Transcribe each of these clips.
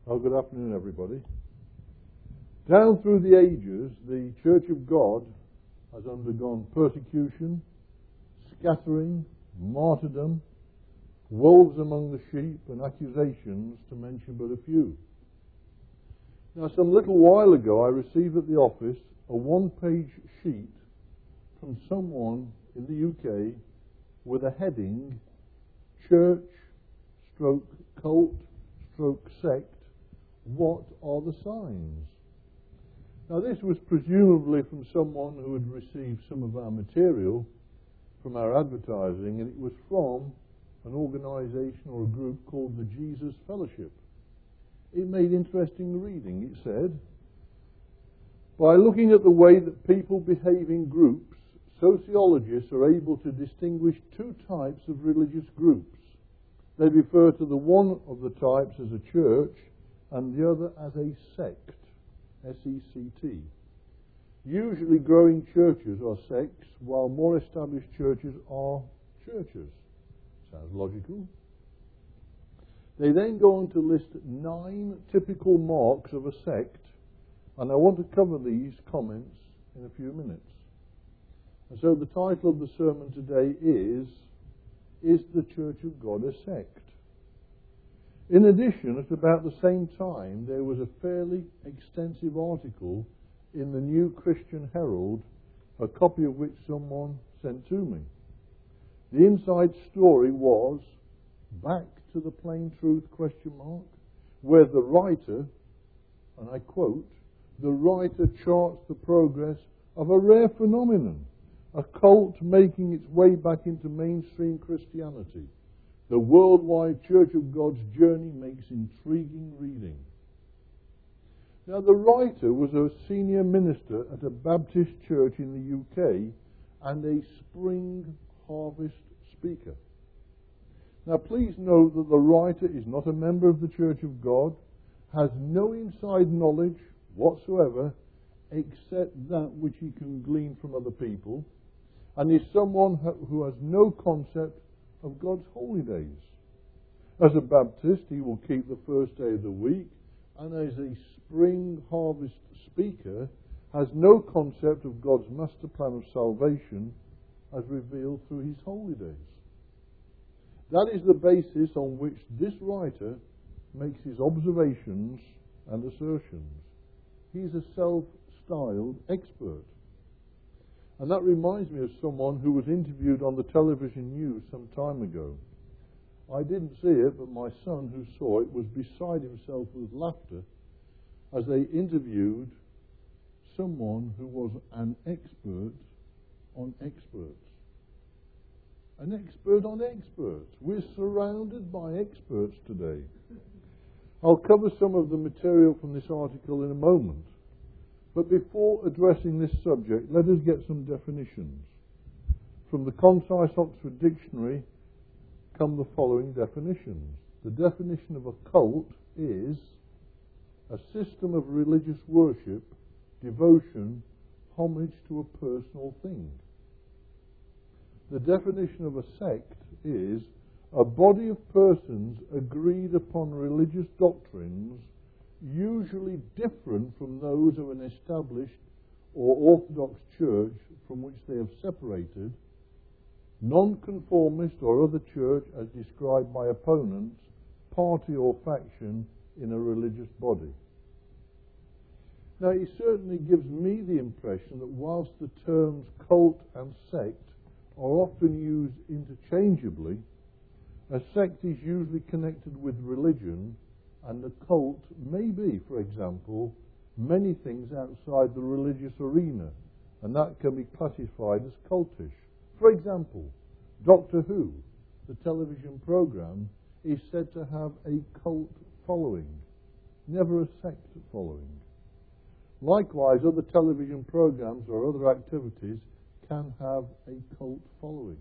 Oh, good afternoon, everybody. Down through the ages, the Church of God has undergone persecution, scattering, martyrdom, wolves among the sheep, and accusations, to mention but a few. Now, some little while ago, I received at the office a one-page sheet from someone in the UK with a heading, Church, Cult, Sect, what are the signs? Now, this was presumably from someone who had received some of our material from our advertising, and it was from an organisation or a group called the Jesus Fellowship. It made interesting reading. It said, by looking at the way that people behave in groups, sociologists are able to distinguish two types of religious groups. They refer to the one of the types as a church and the other as a sect, S-E-C-T. Usually growing churches are sects, while more established churches are churches. Sounds logical. They then go on to list 9 typical marks of a sect, and I want to cover these comments in a few minutes. And so the title of the sermon today is the Church of God a Sect? In addition, at about the same time, there was a fairly extensive article in the New Christian Herald, a copy of which someone sent to me. The inside story was Back to the Plain Truth, where the writer, and I quote, the writer charts the progress of a rare phenomenon, a cult making its way back into mainstream Christianity. The worldwide Church of God's journey makes intriguing reading. Now, the writer was a senior minister at a Baptist church in the UK and a spring harvest speaker. Now, please note that the writer is not a member of the Church of God, has no inside knowledge whatsoever except that which he can glean from other people, and is someone who has no concept of God's holy days. As a Baptist, he will keep the first day of the week, and as a spring harvest speaker, has no concept of God's master plan of salvation as revealed through his holy days. That is the basis on which this writer makes his observations and assertions. He's a self-styled expert. And that reminds me of someone who was interviewed on the television news some time ago. I didn't see it, but my son, who saw it, was beside himself with laughter as they interviewed someone who was an expert on experts. An expert on experts. We're surrounded by experts today. I'll cover some of the material from this article in a moment. But before addressing this subject, let us get some definitions. From the Concise Oxford Dictionary come the following definitions. The definition of a cult is a system of religious worship, devotion, homage to a personal thing. The definition of a sect is a body of persons agreed upon religious doctrines usually different from those of an established or orthodox church from which they have separated, nonconformist or other church as described by opponents, party or faction in a religious body. Now, it certainly gives me the impression that whilst the terms cult and sect are often used interchangeably, a sect is usually connected with religion, and the cult may be, for example, many things outside the religious arena, and that can be classified as cultish. For example, Doctor Who, the television program, is said to have a cult following, never a sect following. Likewise, other television programs or other activities can have a cult following.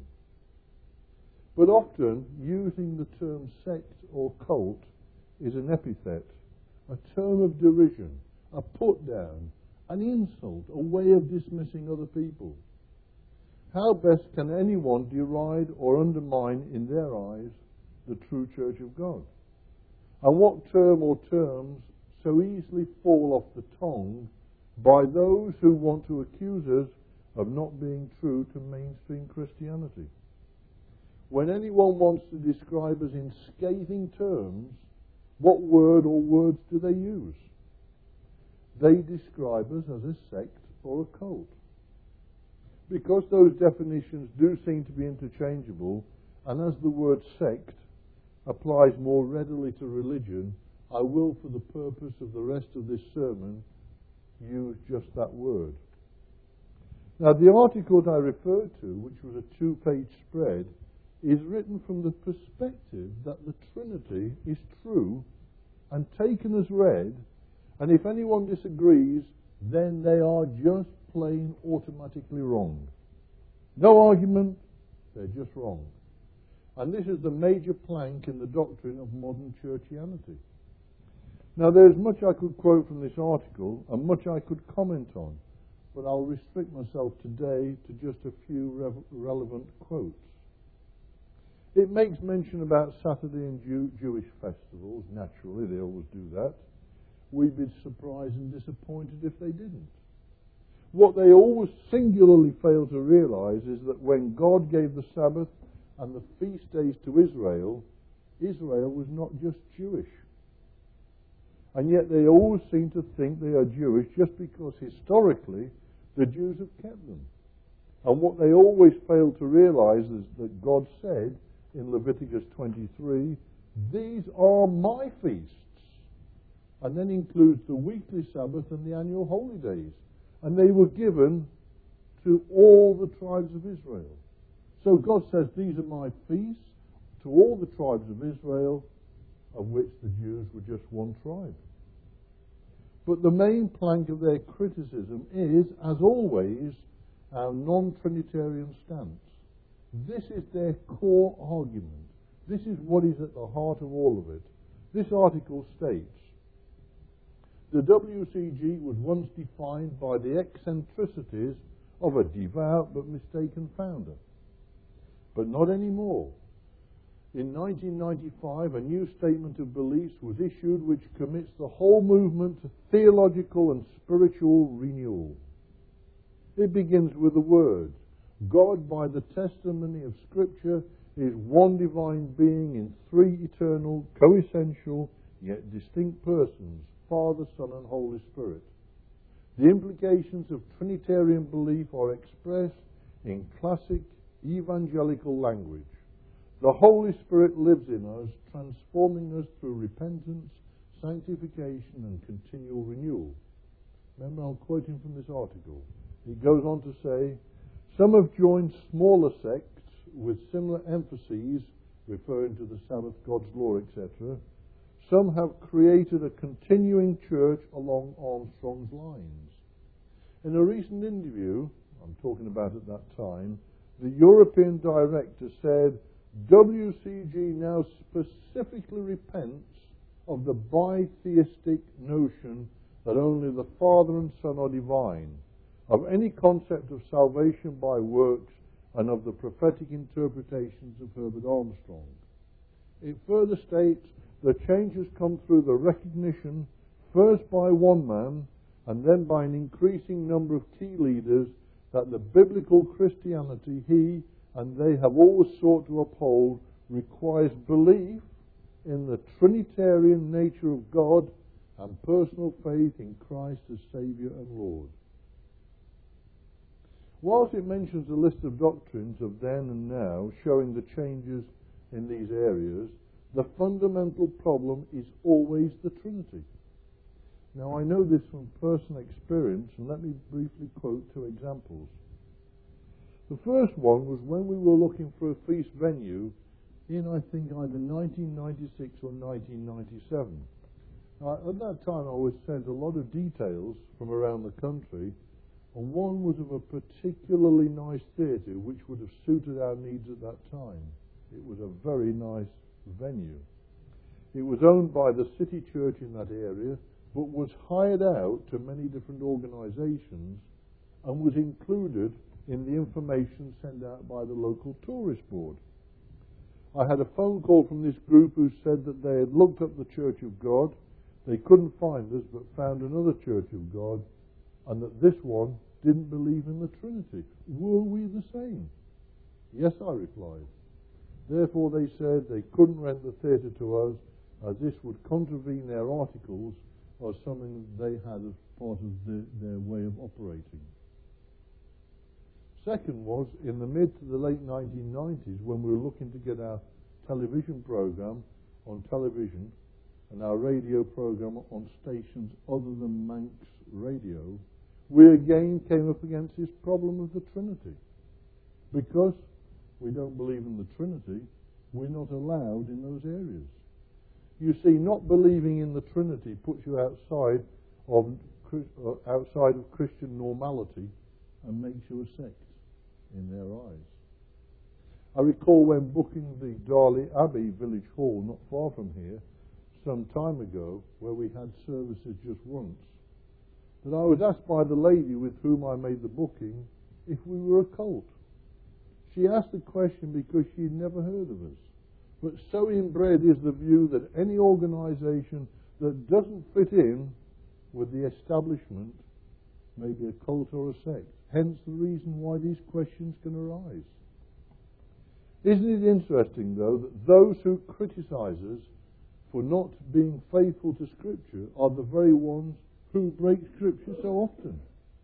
But often, using the term sect or cult is an epithet, a term of derision, a put-down, an insult, a way of dismissing other people. How best can anyone deride or undermine in their eyes the true Church of God? And what term or terms so easily fall off the tongue by those who want to accuse us of not being true to mainstream Christianity? When anyone wants to describe us in scathing terms, what word or words do they use? They describe us as a sect or a cult. Because those definitions do seem to be interchangeable, and as the word sect applies more readily to religion, I will, for the purpose of the rest of this sermon, use just that word. Now, the article that I referred to, which was a 2-page spread, is written from the perspective that the Trinity is true and taken as read, and if anyone disagrees, then they are just plain automatically wrong. No argument, they're just wrong. And this is the major plank in the doctrine of modern churchianity. Now, there's much I could quote from this article and much I could comment on, but I'll restrict myself today to just a few relevant quotes. It makes mention about Saturday and Jewish festivals. Naturally, they always do that. We'd be surprised and disappointed if they didn't. What they always singularly fail to realize is that when God gave the Sabbath and the feast days to Israel, Israel was not just Jewish. And yet they always seem to think they are Jewish just because historically the Jews have kept them. And what they always fail to realize is that God said in Leviticus 23, "These are my feasts," and then includes the weekly Sabbath and the annual holy days. And they were given to all the tribes of Israel. So God says, these are my feasts to all the tribes of Israel, of which the Jews were just one tribe. But the main plank of their criticism is, as always, our non-Trinitarian stance. This is their core argument. This is what is at the heart of all of it. This article states, the WCG was once defined by the eccentricities of a devout but mistaken founder. But not anymore. In 1995, a new statement of beliefs was issued which commits the whole movement to theological and spiritual renewal. It begins with the words, God, by the testimony of Scripture, is one divine being in three eternal, coessential, yet distinct persons, Father, Son, and Holy Spirit. The implications of Trinitarian belief are expressed in classic evangelical language. The Holy Spirit lives in us, transforming us through repentance, sanctification, and continual renewal. Remember, I'm quoting from this article. It goes on to say, some have joined smaller sects with similar emphases, referring to the Sabbath, God's law, etc. Some have created a continuing church along Armstrong's lines. In a recent interview, I'm talking about at that time, the European director said, WCG now specifically repents of the bitheistic notion that only the Father and Son are divine, of any concept of salvation by works, and of the prophetic interpretations of Herbert Armstrong. It further states, the change has come through the recognition, first by one man, and then by an increasing number of key leaders, that the biblical Christianity he and they have always sought to uphold requires belief in the Trinitarian nature of God and personal faith in Christ as Saviour and Lord. Whilst it mentions a list of doctrines of then and now showing the changes in these areas, the fundamental problem is always the Trinity. Now, I know this from personal experience, and let me briefly quote two examples. The first one was when we were looking for a feast venue in, I think, either 1996 or 1997. Now, at that time, I was sent a lot of details from around the country, and one was of a particularly nice theatre which would have suited our needs at that time. It was a very nice venue. It was owned by the city church in that area, but was hired out to many different organisations and was included in the information sent out by the local tourist board. I had a phone call from this group who said that they had looked up the Church of God, they couldn't find us, but found another Church of God, and that this one didn't believe in the Trinity. Were we the same? Yes, I replied. Therefore, they said they couldn't rent the theatre to us, as this would contravene their articles or something they had as part of their way of operating. Second was, in the mid to the late 1990s, when we were looking to get our television program on television and our radio program on stations other than Manx Radio, we again came up against this problem of the Trinity. Because we don't believe in the Trinity, we're not allowed in those areas. You see, not believing in the Trinity puts you outside of Christian normality and makes you a sect in their eyes. I recall when booking the Darley Abbey Village Hall, not far from here, some time ago, where we had services just once, that I was asked by the lady with whom I made the booking if we were a cult. She asked the question because she'd never heard of us. But so inbred is the view that any organisation that doesn't fit in with the establishment may be a cult or a sect. Hence the reason why these questions can arise. Isn't it interesting, though, that those who criticise us for not being faithful to Scripture are the very ones who break Scripture so often?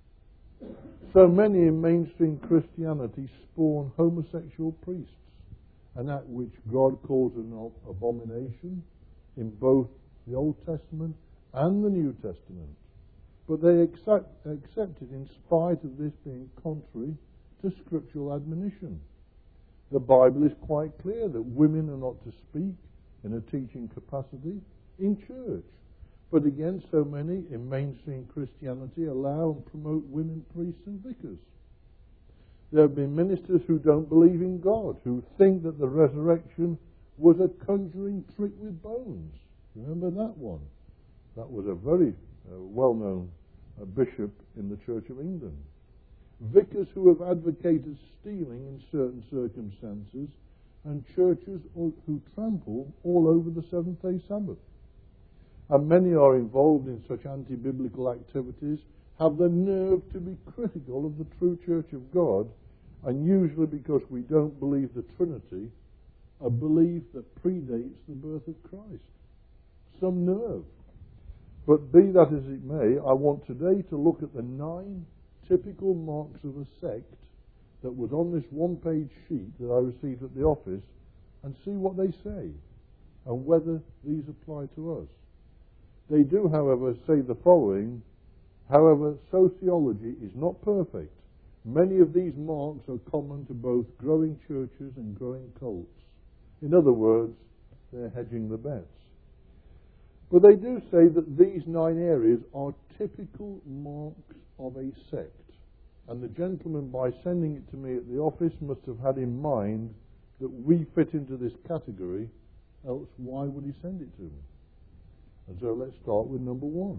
So many in mainstream Christianity spawn homosexual priests, an act which God calls an abomination in both the Old Testament and the New Testament. But they accept it in spite of this being contrary to scriptural admonition. The Bible is quite clear that women are not to speak in a teaching capacity in church. But again, so many in mainstream Christianity allow and promote women priests and vicars. There have been ministers who don't believe in God, who think that the resurrection was a conjuring trick with bones. Remember that one? That was a very well-known bishop in the Church of England. Vicars who have advocated stealing in certain circumstances, and churches who trample all over the seventh-day Sabbath. And many are involved in such anti-biblical activities, have the nerve to be critical of the true Church of God, and usually because we don't believe the Trinity, a belief that predates the birth of Christ. Some nerve. But be that as it may, I want today to look at the 9 typical marks of a sect that was on this one-page sheet that I received at the office, and see what they say, and whether these apply to us. They do, however, say the following: however, sociology is not perfect. Many of these marks are common to both growing churches and growing cults. In other words, they're hedging the bets. But they do say that these 9 areas are typical marks of a sect. And the gentleman, by sending it to me at the office, must have had in mind that we fit into this category, else why would he send it to me? And so let's start with number 1.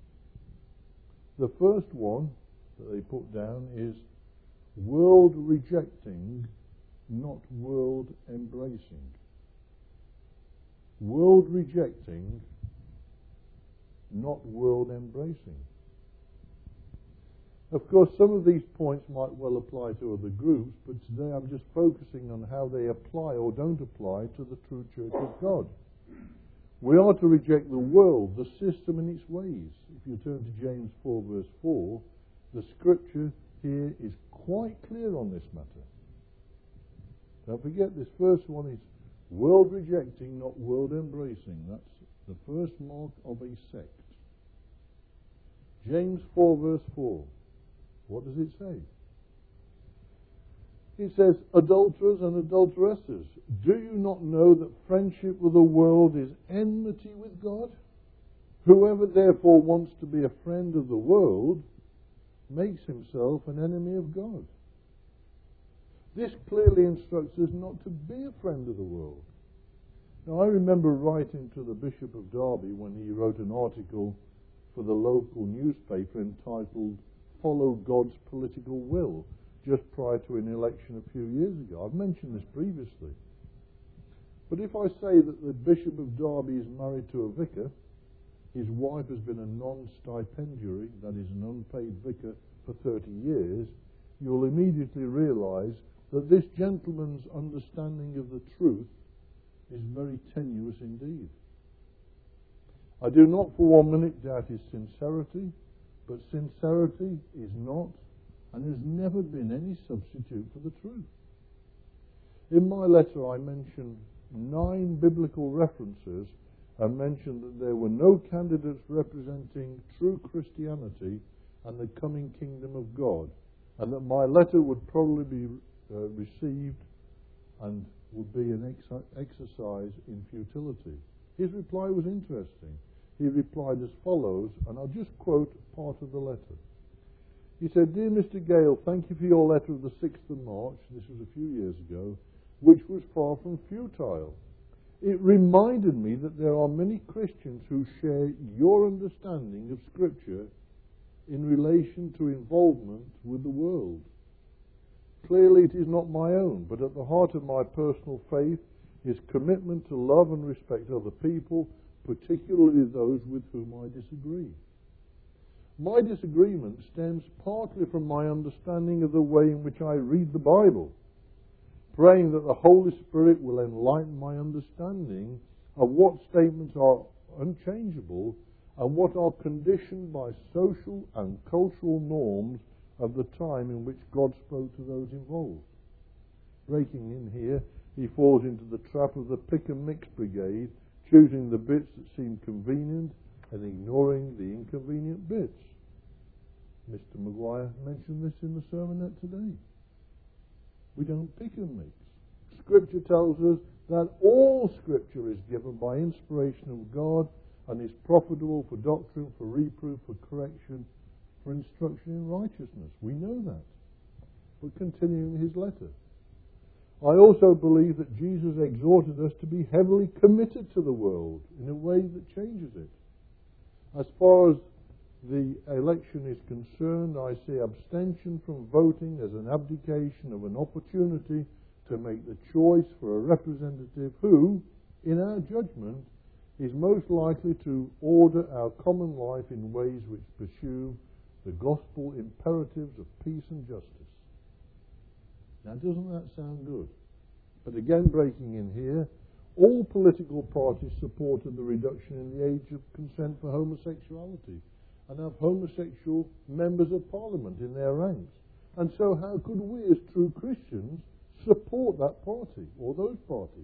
The first one that they put down is world rejecting, not world embracing. World rejecting, not world embracing. Of course, some of these points might well apply to other groups, but today I'm just focusing on how they apply or don't apply to the true Church of God. We are to reject the world, the system and its ways. If you turn to James 4 verse 4, the scripture here is quite clear on this matter. Don't forget, this first one is world rejecting, not world embracing. That's the first mark of a sect. James 4 verse 4. What does it say? It says, adulterers and adulteresses, do you not know that friendship with the world is enmity with God? Whoever therefore wants to be a friend of the world makes himself an enemy of God. This clearly instructs us not to be a friend of the world. Now, I remember writing to the Bishop of Derby when he wrote an article for the local newspaper entitled Follow God's Political Will, just prior to an election a few years ago. I've mentioned this previously. But if I say that the Bishop of Derby is married to a vicar, his wife has been a non-stipendiary, that is an unpaid vicar, for 30 years, you'll immediately realise that this gentleman's understanding of the truth is very tenuous indeed. I do not for 1 minute doubt his sincerity, but sincerity is not and has never been any substitute for the truth. In my letter I mention 9 biblical references and mentioned that there were no candidates representing true Christianity and the coming kingdom of God, and that my letter would probably be received and would be an exercise in futility. His reply was interesting. He replied as follows, and I'll just quote part of the letter. He said, "Dear Mr. Gale, thank you for your letter of the 6th of March, this was a few years ago, which was far from futile. It reminded me that there are many Christians who share your understanding of Scripture in relation to involvement with the world. Clearly it is not my own, but at the heart of my personal faith is commitment to love and respect other people, particularly those with whom I disagree. My disagreement stems partly from my understanding of the way in which I read the Bible, praying that the Holy Spirit will enlighten my understanding of what statements are unchangeable and what are conditioned by social and cultural norms of the time in which God spoke to those involved." Breaking in here, he falls into the trap of the pick and mix brigade, choosing the bits that seem convenient and ignoring the inconvenient bits. Mr. Maguire mentioned this in the sermonette today. We don't pick and mix. Scripture tells us that all Scripture is given by inspiration of God and is profitable for doctrine, for reproof, for correction, for instruction in righteousness. We know that. But continuing his letter, I also believe that Jesus exhorted us to be heavily committed to the world in a way that changes it. As far as the election is concerned, I see abstention from voting as an abdication of an opportunity to make the choice for a representative who, in our judgment, is most likely to order our common life in ways which pursue the gospel imperatives of peace and justice. Now, doesn't that sound good? But again, breaking in here, all political parties supported the reduction in the age of consent for homosexuality and have homosexual members of parliament in their ranks. And so how could we as true Christians support that party or those parties?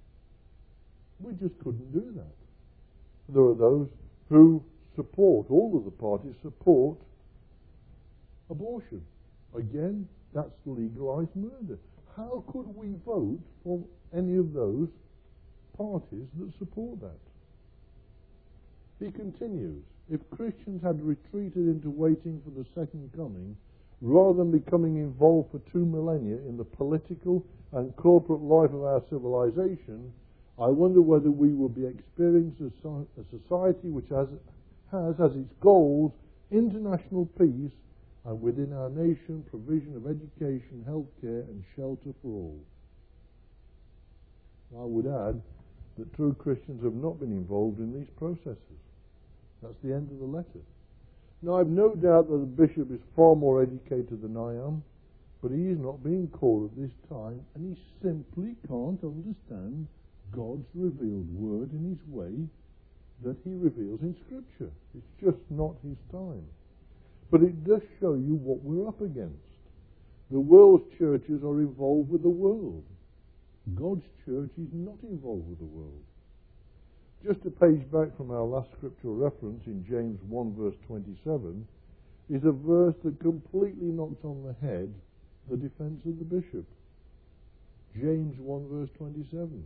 We just couldn't do that. There are those who support, all of the parties support abortion. Again, that's legalized murder. How could we vote for any of those parties that support that? He continues, if Christians had retreated into waiting for the second coming, rather than becoming involved for 2 millennia in the political and corporate life of our civilization, I wonder whether we will be experiencing a society which has as its goals international peace and within our nation provision of education, healthcare and shelter for all. I would add that true Christians have not been involved in these processes. That's the end of the letter. Now, I've no doubt that the bishop is far more educated than I am, but he is not being called at this time, and he simply can't understand God's revealed word in his way that he reveals in Scripture. It's just not his time. But it does show you what we're up against. The world's churches are involved with the world. God's church is not involved with the world. Just a page back from our last scriptural reference in James 1 verse 27 is a verse that completely knocks on the head the defense of the bishop. James 1 verse 27.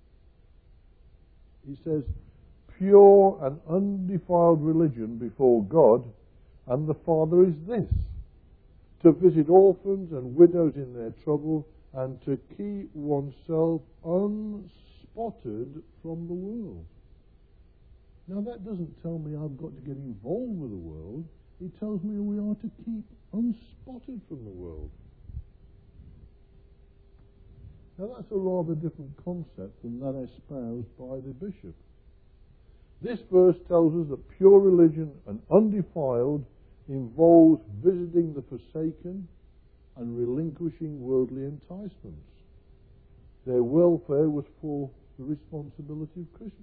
He says, pure and undefiled religion before God and the Father is this, to visit orphans and widows in their trouble and to keep oneself unspotted from the world. Now that doesn't tell me I've got to get involved with the world. It tells me we are to keep unspotted from the world. Now that's a rather different concept than that espoused by the bishop. This verse tells us that pure religion and undefiled involves visiting the forsaken and relinquishing worldly enticements. Their welfare was the responsibility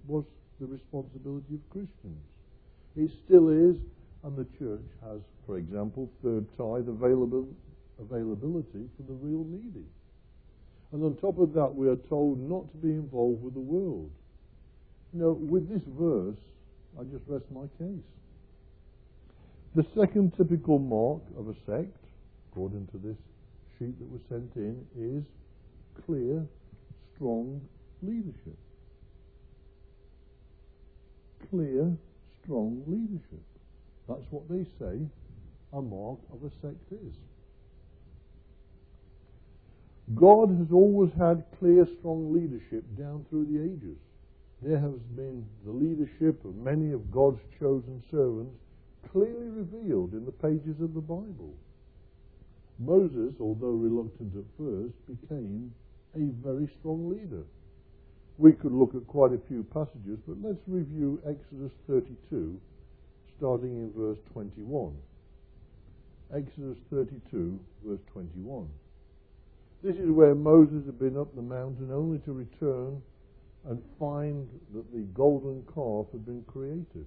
of Christians. It still is, and the church has, for example, third tithe availability for the real needy. And on top of that, we are told not to be involved with the world. With this verse, I just rest my case. The second typical mark of a sect, according to this sheet that was sent in, is clear, strong leadership. Clear, strong leadership. That's what they say a mark of a sect is. God has always had clear, strong leadership down through the ages. There has been the leadership of many of God's chosen servants clearly revealed in the pages of the Bible. Moses, although reluctant at first, became a very strong leader. We could look at quite a few passages, but let's review Exodus 32, starting in verse 21. Exodus 32, verse 21. This is where Moses had been up the mountain only to return and find that the golden calf had been created.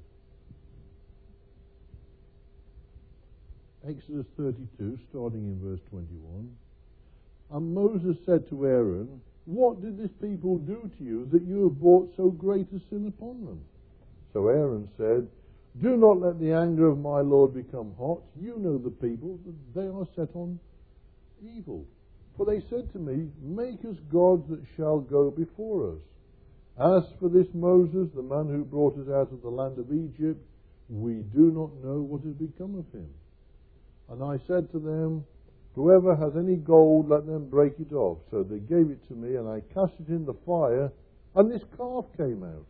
Exodus 32, starting in verse 21. And Moses said to Aaron, "What did this people do to you that you have brought so great a sin upon them?" So Aaron said, "Do not let the anger of my Lord become hot. You know the people, that they are set on evil. For they said to me, make us gods that shall go before us. As for this Moses, the man who brought us out of the land of Egypt, we do not know what has become of him. And I said to them, whoever has any gold, let them break it off. So they gave it to me, and I cast it in the fire, and this calf came out."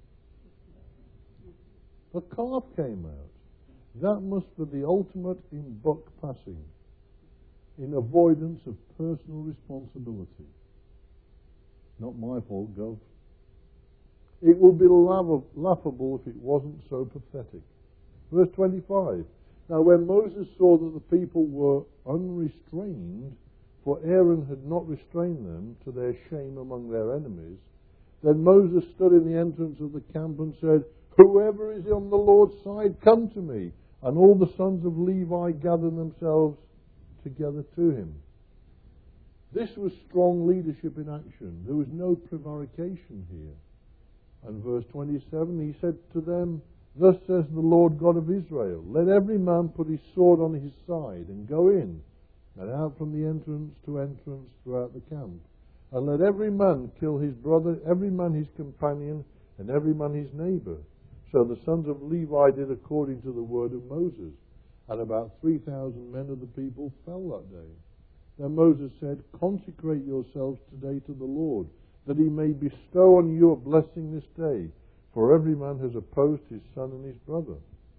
A calf came out. That must be the ultimate in buck passing, in avoidance of personal responsibility. Not my fault, Gov. It would be laughable if it wasn't so pathetic. Verse 25. Now when Moses saw that the people were unrestrained, for Aaron had not restrained them to their shame among their enemies, then Moses stood in the entrance of the camp and said, "Whoever is on the Lord's side, come to me." And all the sons of Levi gathered themselves together to him. This was strong leadership in action. There was no prevarication here. And verse 27, he said to them, "Thus says the Lord God of Israel, let every man put his sword on his side and go in and out from the entrance to entrance throughout the camp. And let every man kill his brother, every man his companion, and every man his neighbor." So the sons of Levi did according to the word of Moses. And about 3,000 men of the people fell that day. Then Moses said, "Consecrate yourselves today to the Lord, that he may bestow on you a blessing this day. For every man has opposed his son and his brother."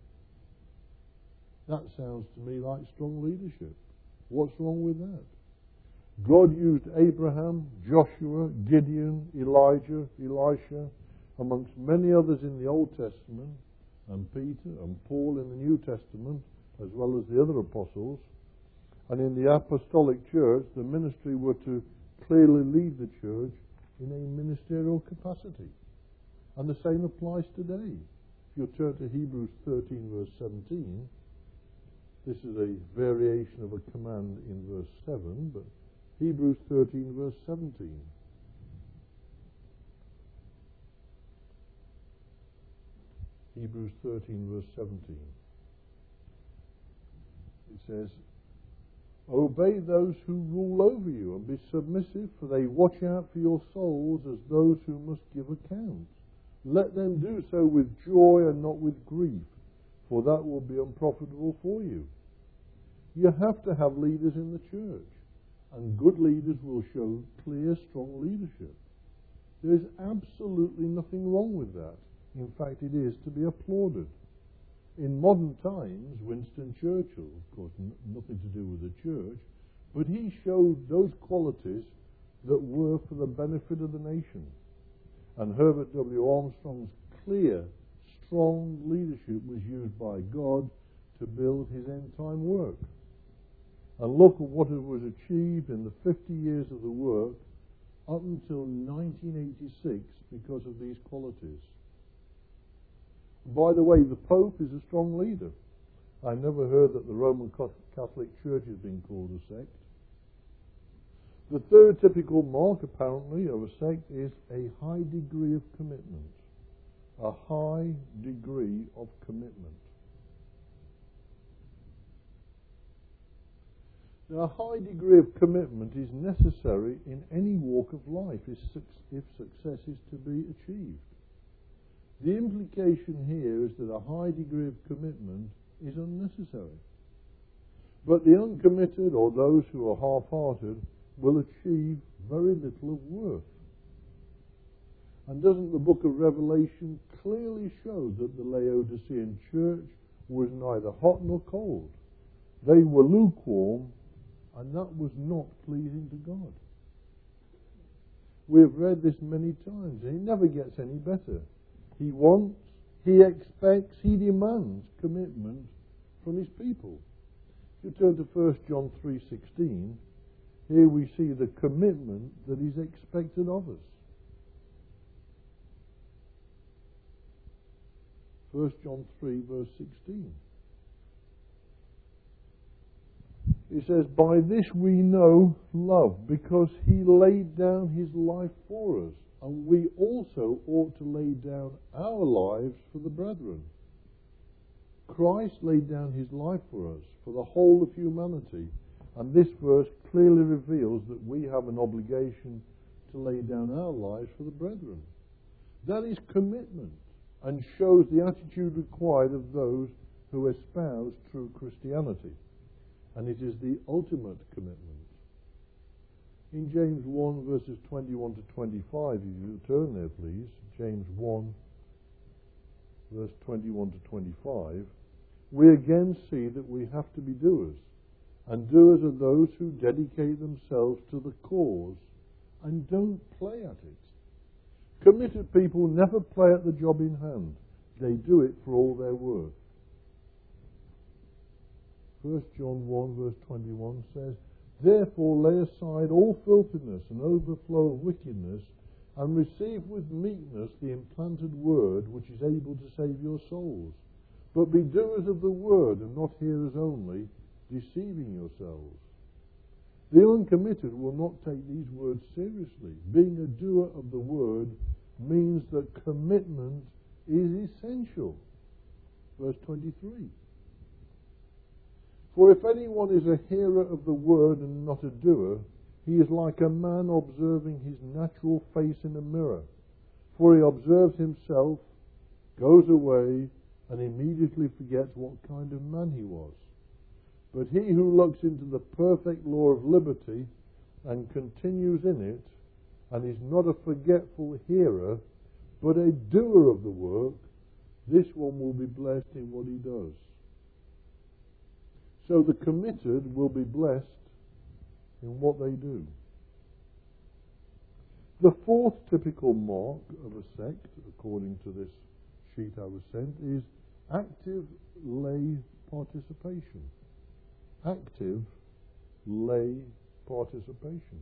That sounds to me like strong leadership. What's wrong with that? God used Abraham, Joshua, Gideon, Elijah, Elisha, amongst many others in the Old Testament, and Peter and Paul in the New Testament, as well as the other apostles. And in the apostolic church, the ministry were to clearly lead the church in a ministerial capacity. And the same applies today. If you turn to Hebrews 13, verse 17, this is a variation of a command in verse 7, but Hebrews 13, verse 17. Hebrews 13, verse 17. It says, "Obey those who rule over you, and be submissive, for they watch out for your souls as those who must give account. Let them do so with joy and not with grief, for that will be unprofitable for you." You have to have leaders in the church, and good leaders will show clear, strong leadership. There is absolutely nothing wrong with that. In fact, it is to be applauded. In modern times, Winston Churchill, of course, nothing to do with the church, but he showed those qualities that were for the benefit of the nation. And Herbert W. Armstrong's clear, strong leadership was used by God to build his end-time work. And look at what was achieved in the 50 years of the work up until 1986 because of these qualities. By the way, the Pope is a strong leader. I never heard that the Roman Catholic Church has been called a sect. The third typical mark, apparently, of a sect is a high degree of commitment. A high degree of commitment. Now, a high degree of commitment is necessary in any walk of life if success is to be achieved. The implication here is that a high degree of commitment is unnecessary. But the uncommitted, or those who are half-hearted, will achieve very little of worth. And doesn't the book of Revelation clearly show that the Laodicean church was neither hot nor cold? They were lukewarm, and that was not pleasing to God. We have read this many times, and it never gets any better. He wants, he expects, he demands commitment from his people. If you turn to 1 John 3:16, here we see the commitment that is expected of us. 1 John 3 verse 16. It says, "By this we know love, because he laid down his life for us, and we also ought to lay down our lives for the brethren." Christ laid down his life for us, for the whole of humanity. And this verse clearly reveals that we have an obligation to lay down our lives for the brethren. That is commitment, and shows the attitude required of those who espouse true Christianity. And it is the ultimate commitment. In James 1 verses 21 to 25, if you turn there please, James 1 verse 21 to 25, we again see that we have to be doers. And doers are those who dedicate themselves to the cause and don't play at it. Committed people never play at the job in hand. They do it for all they're worth. 1 John 1 verse 21 says, "Therefore lay aside all filthiness and overflow of wickedness, and receive with meekness the implanted word which is able to save your souls. But be doers of the word and not hearers only, deceiving yourselves." The uncommitted will not take these words seriously. Being a doer of the word means that commitment is essential. Verse 23. "For if anyone is a hearer of the word and not a doer, he is like a man observing his natural face in a mirror. For he observes himself, goes away, and immediately forgets what kind of man he was. But he who looks into the perfect law of liberty and continues in it, and is not a forgetful hearer, but a doer of the work, this one will be blessed in what he does." So the committed will be blessed in what they do. The fourth typical mark of a sect, according to this sheet I was sent, is active lay participation. Active lay participation.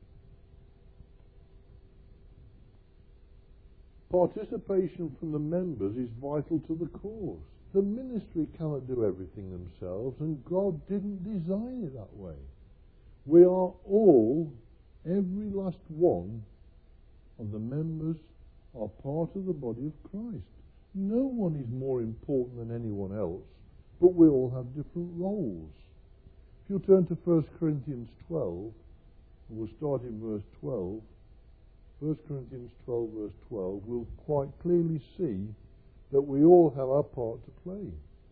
Participation from the members is vital to the cause. The ministry cannot do everything themselves, and God didn't design it that way. We are all, every last one of the members, are part of the body of Christ. No one is more important than anyone else, but we all have different roles. If you turn to 1 Corinthians 12, and we'll start in verse 12, 1 Corinthians 12 verse 12, we'll quite clearly see that we all have our part to play.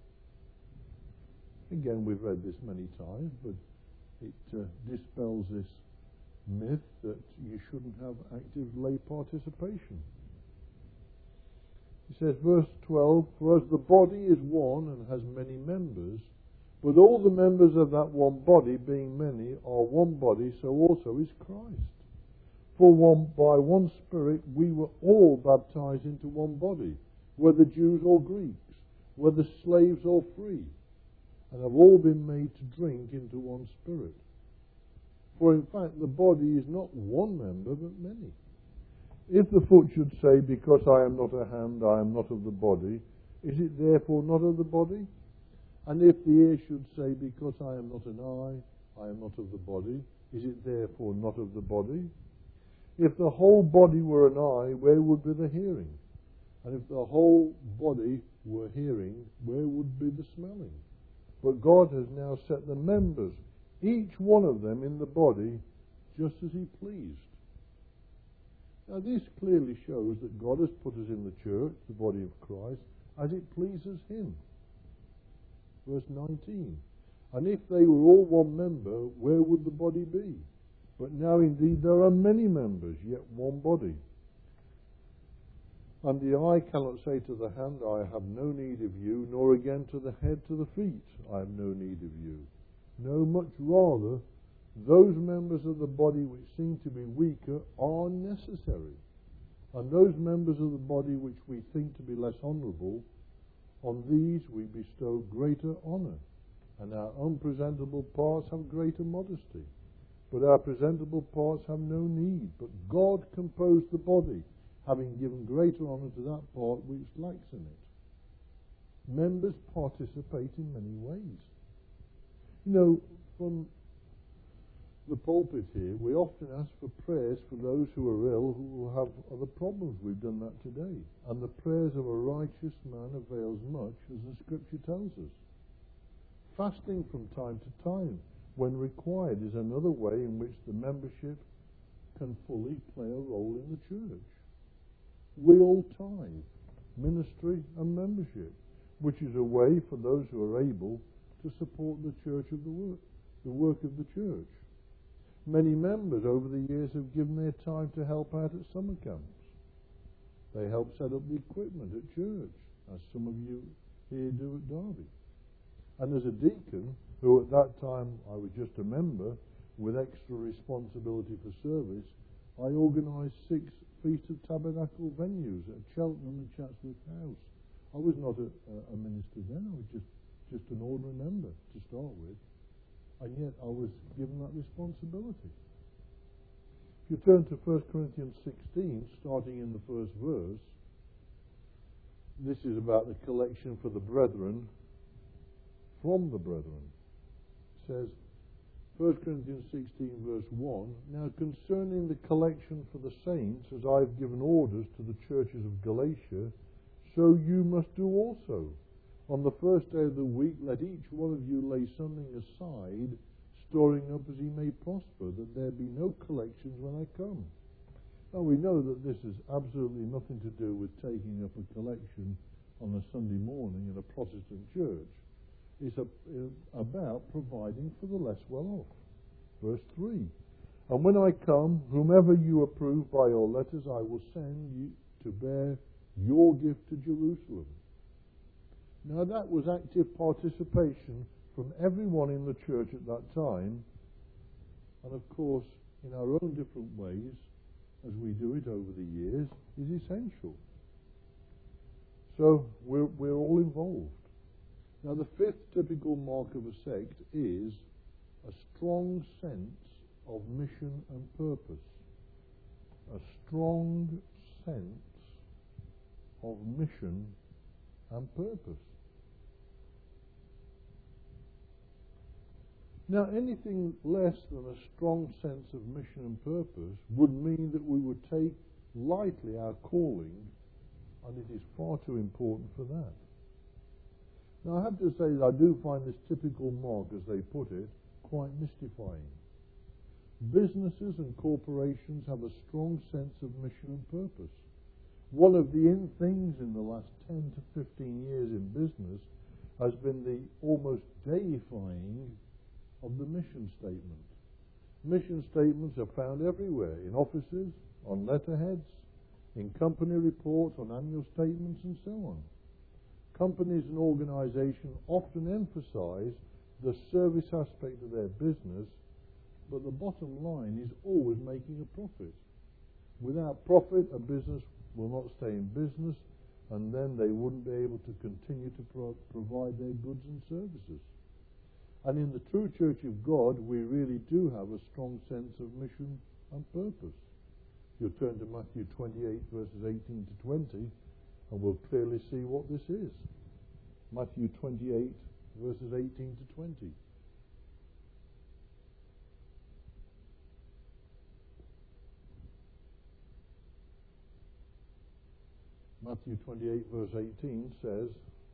Again, we've read this many times, but it dispels this myth that you shouldn't have active lay participation. He says, verse 12, "For as the body is one and has many members, but all the members of that one body, being many, are one body, so also is Christ. by one Spirit we were all baptized into one body, whether Jews or Greeks, whether slaves or free, and have all been made to drink into one Spirit. For in fact the body is not one member but many. If the foot should say, because I am not a hand, I am not of the body, is it therefore not of the body? And if the ear should say, because I am not an eye, I am not of the body, is it therefore not of the body? If the whole body were an eye, where would be the hearing? And if the whole body were hearing, where would be the smelling? But God has now set the members, each one of them in the body, just as he pleased. Now this clearly shows that God has put us in the church, the body of Christ, as it pleases him. Verse 19. And if they were all one member, where would the body be? But now indeed there are many members, yet one body. And the eye cannot say to the hand, I have no need of you, nor again to the head, to the feet, I have no need of you. No, much rather, those members of the body which seem to be weaker are necessary. And those members of the body which we think to be less honourable, on these we bestow greater honour. And our unpresentable parts have greater modesty. But our presentable parts have no need. But God composed the body, having given greater honour to that part which lacks in it. Members participate in many ways. You know, from the pulpit here, we often ask for prayers for those who are ill, who have other problems. We've done that today. And the prayers of a righteous man avails much, as the Scripture tells us. Fasting from time to time, when required, is another way in which the membership can fully play a role in the church. We all tithe, ministry and membership, which is a way for those who are able to support the church of the work of the church. Many members over the years have given their time to help out at summer camps. They help set up the equipment at church, as some of you here do at Derby. And as a deacon, who at that time I was just a member, with extra responsibility for service, I organised 6 Feast of Tabernacle venues at Cheltenham and Chatsworth House. I was not a minister then, I was just an ordinary member to start with. And yet I was given that responsibility. If you turn to 1 Corinthians 16, starting in the first verse, this is about the collection for the brethren from the brethren. It says, 1 Corinthians 16 verse 1, Now concerning the collection for the saints, as I have given orders to the churches of Galatia, so you must do also. On the first day of the week, let each one of you lay something aside, storing up as he may prosper, that there be no collections when I come. Now we know that this has absolutely nothing to do with taking up a collection on a Sunday morning in a Protestant church. It's about providing for the less well off. Verse 3, And when I come, whomever you approve by your letters, I will send you to bear your gift to Jerusalem. Now that was active participation from everyone in the church at that time, and of course in our own different ways, as we do it over the years, is essential. So we're all involved. Now the 5th typical mark of a sect is a strong sense of mission and purpose. A strong sense of mission and purpose. Now anything less than a strong sense of mission and purpose would mean that we would take lightly our calling, and it is far too important for that. Now I have to say that I do find this typical mark, as they put it, quite mystifying. Businesses and corporations have a strong sense of mission and purpose. One of the things in the last 10 to 15 years in business has been the almost deifying of the mission statement. Mission statements are found everywhere, in offices, on letterheads, in company reports, on annual statements, and so on. Companies and organizations often emphasize the service aspect of their business, but the bottom line is always making a profit. Without profit, a business will not stay in business, and then they wouldn't be able to continue to provide their goods and services. And in the true Church of God, we really do have a strong sense of mission and purpose. You'll turn to Matthew 28, verses 18 to 20, and we'll clearly see what this is. Matthew 28, verses 18 to 20. Matthew 28, verse 18 says,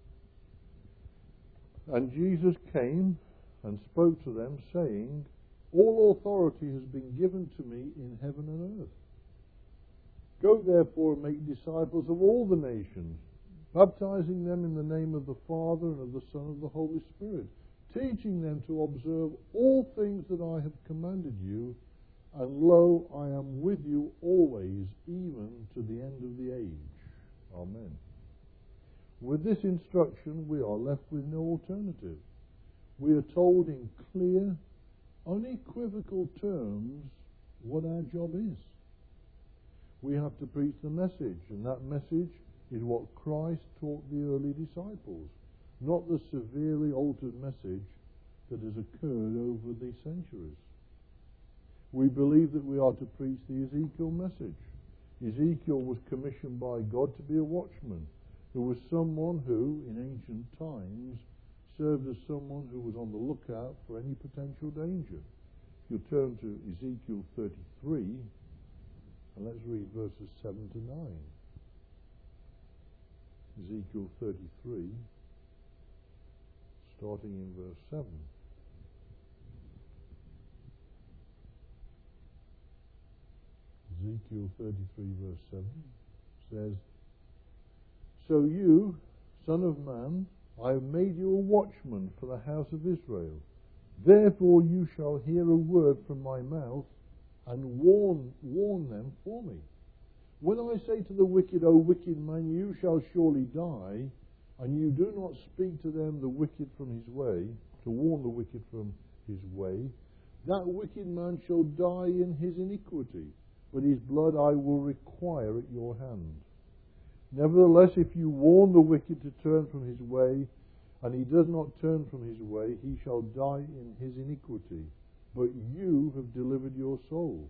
"And Jesus came and spoke to them, saying, All authority has been given to me in heaven and earth. Go therefore and make disciples of all the nations, baptizing them in the name of the Father and of the Son and of the Holy Spirit, teaching them to observe all things that I have commanded you, and lo, I am with you always, even to the end of the age." Amen. With this instruction, we are left with no alternative. We are told in clear, unequivocal terms what our job is. We have to preach the message, and that message is what Christ taught the early disciples, not the severely altered message that has occurred over the centuries. We believe that we are to preach the Ezekiel message. Ezekiel was commissioned by God to be a watchman, who was someone who, in ancient times, served as someone who was on the lookout for any potential danger. You'll turn to Ezekiel 33, and let's read verses 7 to 9. Ezekiel 33, starting in verse 7. Ezekiel 33, verse 7 says, "So you, son of man, I have made you a watchman for the house of Israel. Therefore you shall hear a word from my mouth, and warn them for me. When I say to the wicked, O wicked man, you shall surely die, and you do not speak to them the wicked from his way, to warn the wicked from his way, that wicked man shall die in his iniquity, but his blood I will require at your hand. Nevertheless, if you warn the wicked to turn from his way, and he does not turn from his way, he shall die in his iniquity, but you have delivered your soul."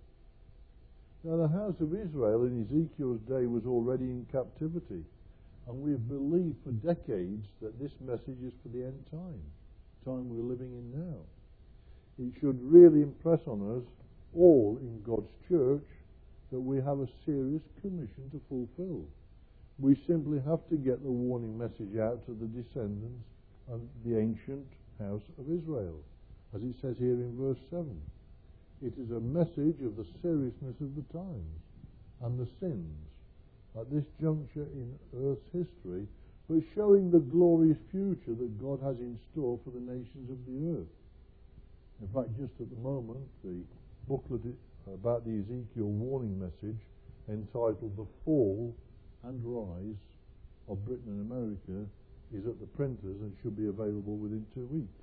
Now the house of Israel in Ezekiel's day was already in captivity, and we have believed for decades that this message is for the end time we're living in now. It should really impress on us all in God's church that we have a serious commission to fulfill. We simply have to get the warning message out to the descendants of the ancient house of Israel, as it says here in verse 7. It is a message of the seriousness of the times and the sins at this juncture in earth's history, but showing the glorious future that God has in store for the nations of the earth. In fact, just at the moment, the booklet about the Ezekiel warning message, entitled "The Fall and Rise of Britain and America," is at the printers and should be available within 2 weeks.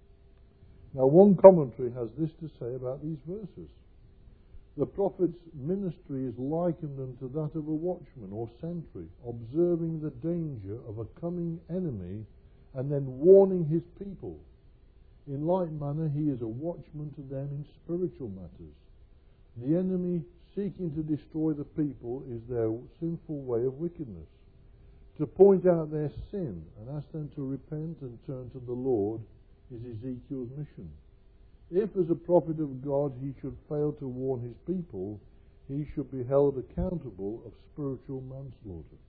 Now, one commentary has this to say about these verses. The prophet's ministry is likened unto that of a watchman or sentry, observing the danger of a coming enemy and then warning his people. In like manner, he is a watchman to them in spiritual matters. The enemy seeking to destroy the people is their sinful way of wickedness. To point out their sin and ask them to repent and turn to the Lord is Ezekiel's mission. If, as a prophet of God, he should fail to warn his people, he should be held accountable of spiritual manslaughter.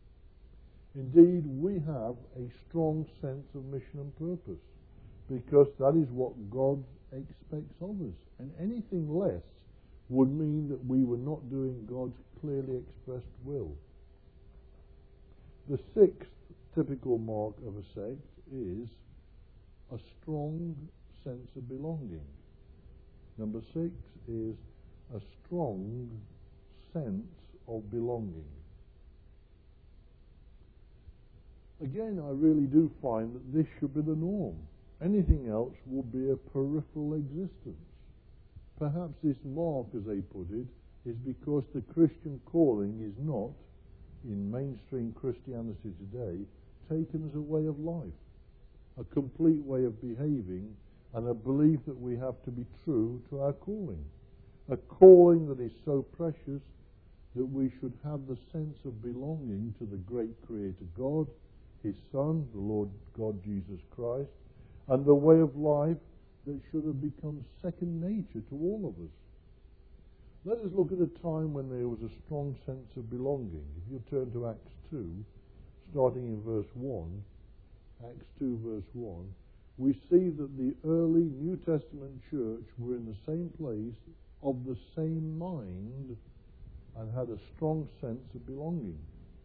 Indeed, we have a strong sense of mission and purpose, because that is what God expects of us, and anything less would mean that we were not doing God's clearly expressed will. The sixth typical mark of a sect is a strong sense of belonging. Number 6 is a strong sense of belonging. Again, I really do find that this should be the norm. Anything else would be a peripheral existence. Perhaps this mark, as they put it, is because the Christian calling is not, in mainstream Christianity today, taken as a way of life, a complete way of behaving, and a belief that we have to be true to our calling. A calling that is so precious that we should have the sense of belonging to the great Creator God, His Son, the Lord God Jesus Christ, and the way of life that should have become second nature to all of us. Let us look at a time when there was a strong sense of belonging. If you turn to Acts 2, starting in verse 1, Acts 2 verse 1, we see that the early New Testament church were in the same place, of the same mind, and had a strong sense of belonging.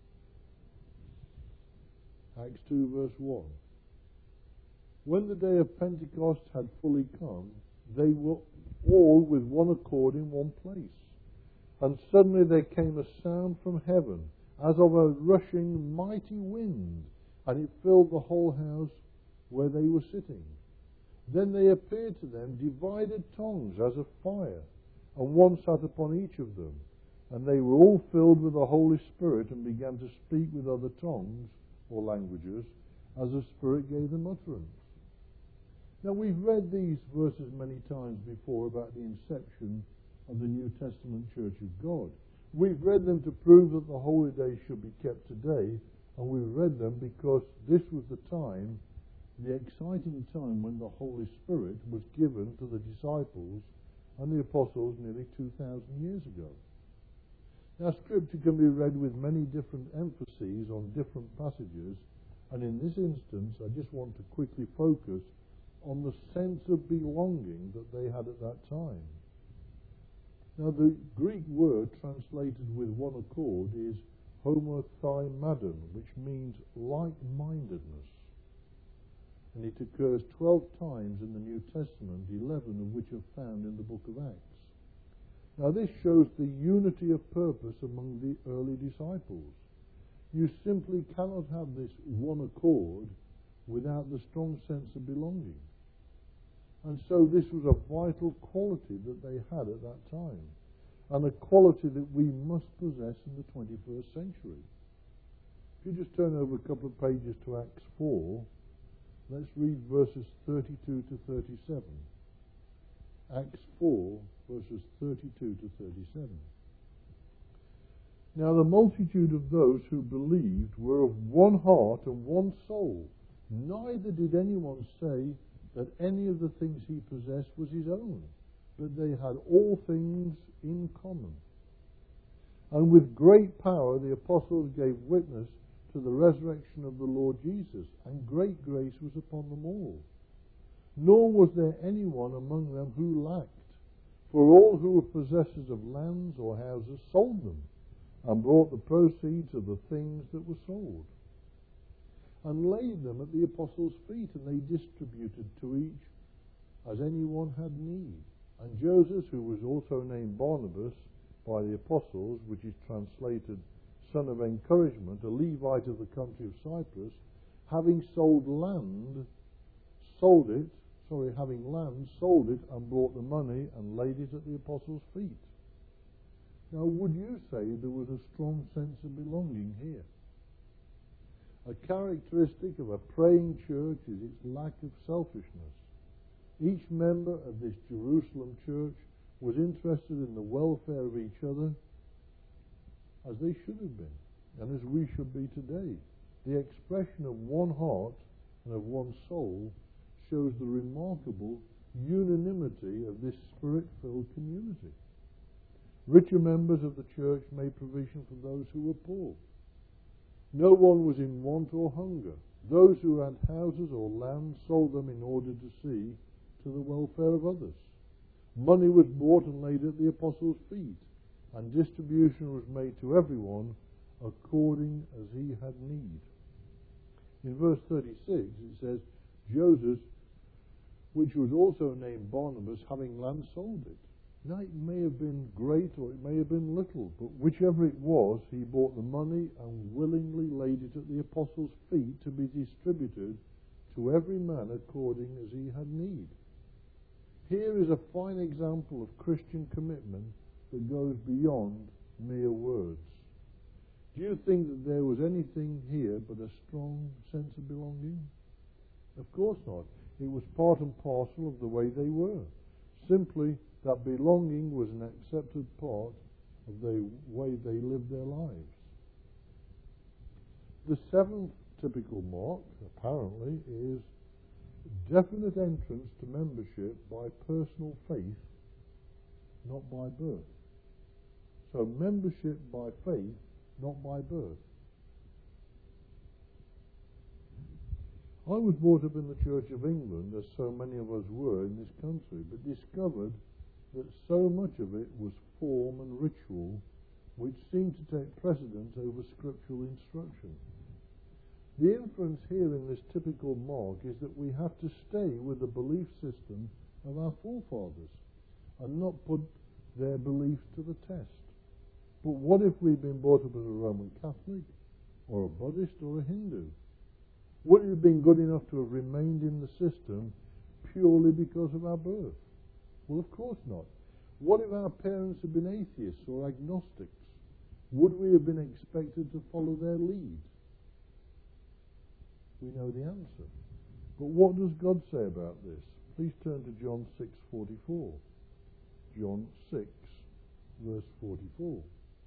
Acts 2 verse 1. When the day of Pentecost had fully come, they were all with one accord in one place. And suddenly there came a sound from heaven, as of a rushing mighty wind, and it filled the whole house where they were sitting. Then there appeared to them divided tongues as of fire, and one sat upon each of them. And they were all filled with the Holy Spirit, and began to speak with other tongues, or languages, as the Spirit gave them utterance. Now, we've read these verses many times before about the inception of the New Testament Church of God. We've read them to prove that the holy days should be kept today, and we've read them because this was the time, the exciting time, when the Holy Spirit was given to the disciples and the apostles nearly 2,000 years ago. Now, Scripture can be read with many different emphases on different passages, and in this instance, I just want to quickly focus on the sense of belonging that they had at that time. Now, the Greek word translated with one accord is homothymadon, which means like-mindedness. And it occurs 12 times in the New Testament, 11 of which are found in the book of Acts. Now, this shows the unity of purpose among the early disciples. You simply cannot have this one accord without the strong sense of belonging. And so this was a vital quality that they had at that time, and a quality that we must possess in the 21st century. If you just turn over a couple of pages to Acts 4, let's read verses 32 to 37. Acts 4, verses 32 to 37. Now the multitude of those who believed were of one heart and one soul. Neither did anyone say that any of the things he possessed was his own, but they had all things in common. And with great power the apostles gave witness to the resurrection of the Lord Jesus, and great grace was upon them all. Nor was there anyone among them who lacked, for all who were possessors of lands or houses sold them, and brought the proceeds of the things that were sold, and laid them at the apostles' feet, and they distributed to each as anyone had need. And Joseph, who was also named Barnabas by the apostles, which is translated son of encouragement, a Levite of the country of Cyprus, having land, sold it, and brought the money and laid it at the apostles' feet. Now, would you say there was a strong sense of belonging here? A characteristic of a praying church is its lack of selfishness. Each member of this Jerusalem church was interested in the welfare of each other, as they should have been, and as we should be today. The expression of one heart and of one soul shows the remarkable unanimity of this Spirit-filled community. Richer members of the church made provision for those who were poor. No one was in want or hunger. Those who had houses or land sold them in order to see to the welfare of others. Money was bought and laid at the apostles' feet, and distribution was made to everyone according as he had need. In verse 36 it says, Joseph, which was also named Barnabas, having land, sold it. Now it may have been great or it may have been little, but whichever it was, he bought the money and willingly laid it at the apostles' feet to be distributed to every man according as he had need. Here is a fine example of Christian commitment that goes beyond mere words. Do you think that there was anything here but a strong sense of belonging? Of course not. It was part and parcel of the way they were. Simply that belonging was an accepted part of the way they lived their lives. The seventh typical mark, apparently, is definite entrance to membership by personal faith, not by birth. So membership by faith, not by birth. I was brought up in the Church of England, as so many of us were in this country, but discovered that so much of it was form and ritual, which seemed to take precedence over scriptural instruction. The inference here in this typical mark is that we have to stay with the belief system of our forefathers and not put their beliefs to the test. But what if we've been brought up as a Roman Catholic, or a Buddhist, or a Hindu? Would it have been good enough to have remained in the system purely because of our birth? Well, of course not. What if our parents had been atheists or agnostics? Would we have been expected to follow their lead? We know the answer. But what does God say about this? Please turn to John 6:44. John 6, verse 44.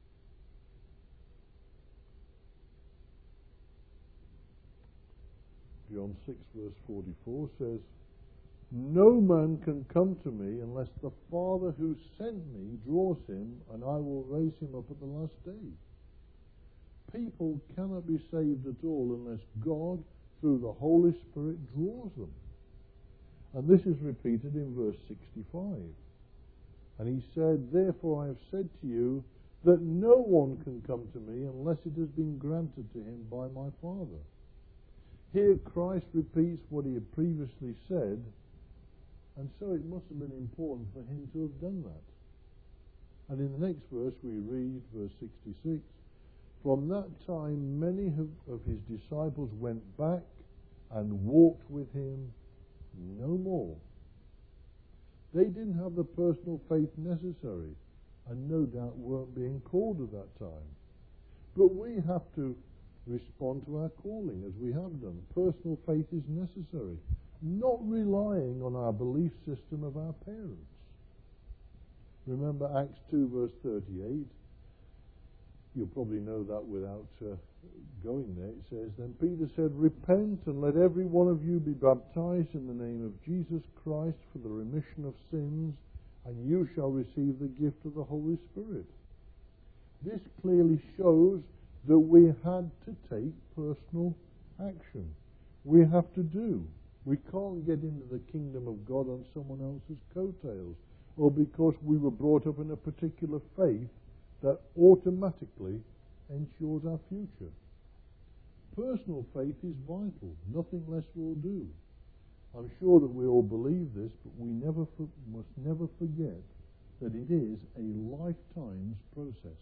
John 6, verse 44 says, "No man can come to me unless the Father who sent me draws him, and I will raise him up at the last day." People cannot be saved at all unless God, through the Holy Spirit, draws them. And this is repeated in verse 65. And he said, "Therefore I have said to you that no one can come to me unless it has been granted to him by my Father." Here Christ repeats what he had previously said, and so it must have been important for him to have done that. And in the next verse we read, verse 66, "From that time many of his disciples went back and walked with him no more." They didn't have the personal faith necessary, and no doubt weren't being called at that time. But we have to respond to our calling as we have done. Personal faith is necessary, not relying on our belief system of our parents. Remember Acts 2 verse 38? You'll probably know that without going there. It says, "Then Peter said, 'Repent and let every one of you be baptized in the name of Jesus Christ for the remission of sins, and you shall receive the gift of the Holy Spirit.'" This clearly shows that we had to take personal action. We have to do. We can't get into the kingdom of God on someone else's coattails, or because we were brought up in a particular faith that automatically ensures our future. Personal faith is vital. Nothing less will do. I'm sure that we all believe this, but we must never forget that it is a lifetime's process.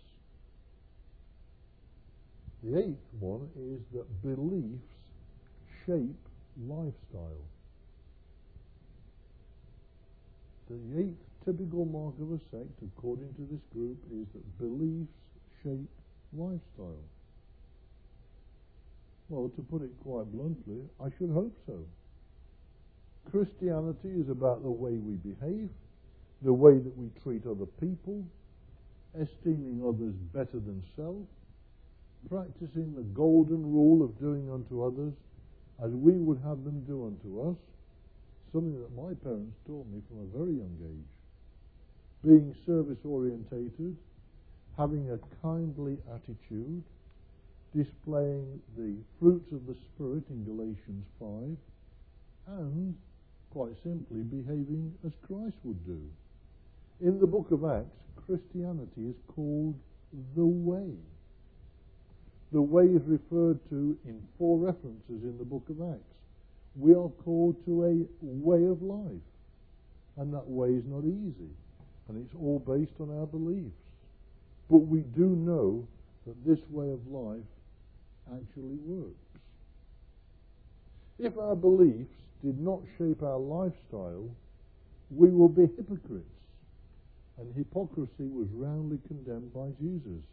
The eighth one is that beliefs shape lifestyle. The eighth typical mark of a sect, according to this group, is that beliefs shape lifestyle. Well, to put it quite bluntly, I should hope so. Christianity is about the way we behave, the way that we treat other people, esteeming others better than self, practicing the golden rule of doing unto others as we would have them do unto us, something that my parents taught me from a very young age. Being service-orientated, having a kindly attitude, displaying the fruits of the Spirit in Galatians 5, and, quite simply, behaving as Christ would do. In the book of Acts, Christianity is called the way. The way is referred to in 4 references in the book of Acts. We are called to a way of life, and that way is not easy, and it's all based on our beliefs. But we do know that this way of life actually works. If our beliefs did not shape our lifestyle, we will be hypocrites. and hypocrisy was roundly condemned by Jesus.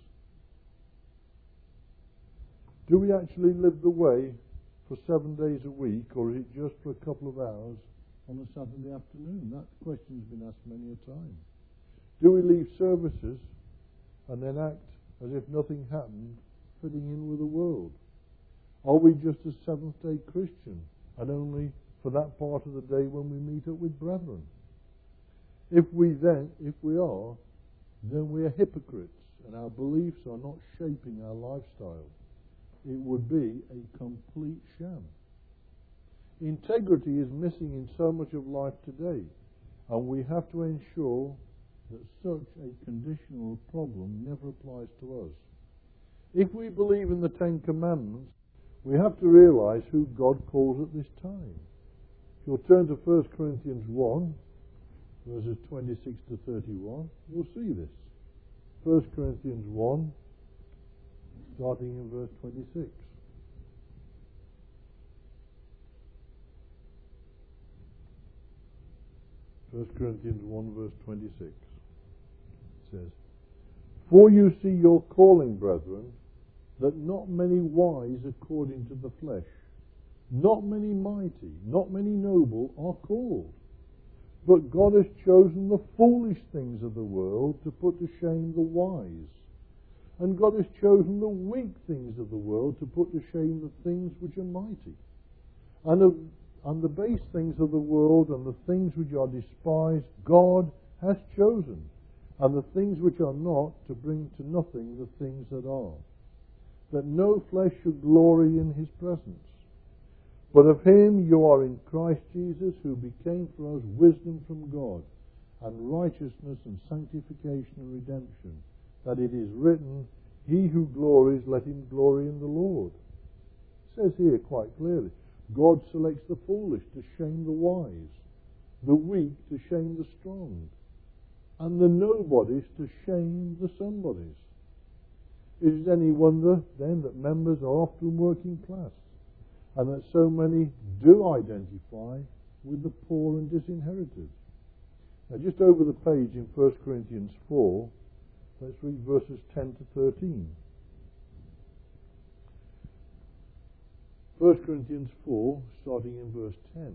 Do we actually live the way for 7 days a week, or is it just for a couple of hours on a Saturday afternoon? That question's been asked many a time. Do we leave services and then act as if nothing happened, fitting in with the world? Are we just a Seventh-day Christian, and only for that part of the day when we meet up with brethren? If we are, then we are hypocrites, and our beliefs are not shaping our lifestyle. It would be a complete sham. Integrity is missing in so much of life today, and we have to ensure that such a condition or problem never applies to us. If we believe in the Ten Commandments, we have to realize who God calls at this time. If you'll turn to 1 Corinthians 1, verses 26 to 31, you'll see this. 1 Corinthians 1, starting in verse 26. First Corinthians 1 verse 26 says, "For you see your calling, brethren, that not many wise according to the flesh, not many mighty, not many noble are called. But God has chosen the foolish things of the world to put to shame the wise. And God has chosen the weak things of the world to put to shame the things which are mighty. And the base things of the world and the things which are despised, God has chosen. And the things which are not, to bring to nothing the things that are, that no flesh should glory in his presence. But of him you are in Christ Jesus, who became for us wisdom from God, and righteousness and sanctification and redemption, that it is written, he who glories, let him glory in the Lord." It says here quite clearly, God selects the foolish to shame the wise, the weak to shame the strong, and the nobodies to shame the somebodies. Is it any wonder, then, that members are often working class, and that so many do identify with the poor and disinherited? Now, just over the page in 1 Corinthians 4, let's read verses 10 to 13. 1 Corinthians 4, starting in verse 10,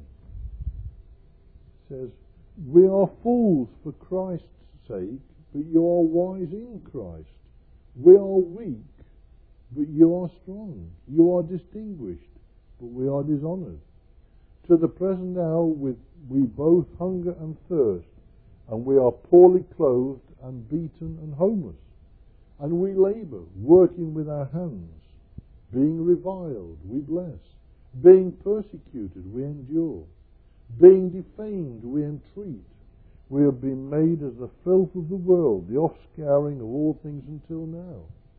says, "We are fools for Christ's sake, but you are wise in Christ. We are weak, but you are strong. You are distinguished, but we are dishonored. To the present hour we both hunger and thirst, and we are poorly clothed and beaten and homeless. And we labor, working with our hands. Being reviled, we bless. Being persecuted, we endure. Being defamed, we entreat. We have been made as the filth of the world, the offscouring of all things until now."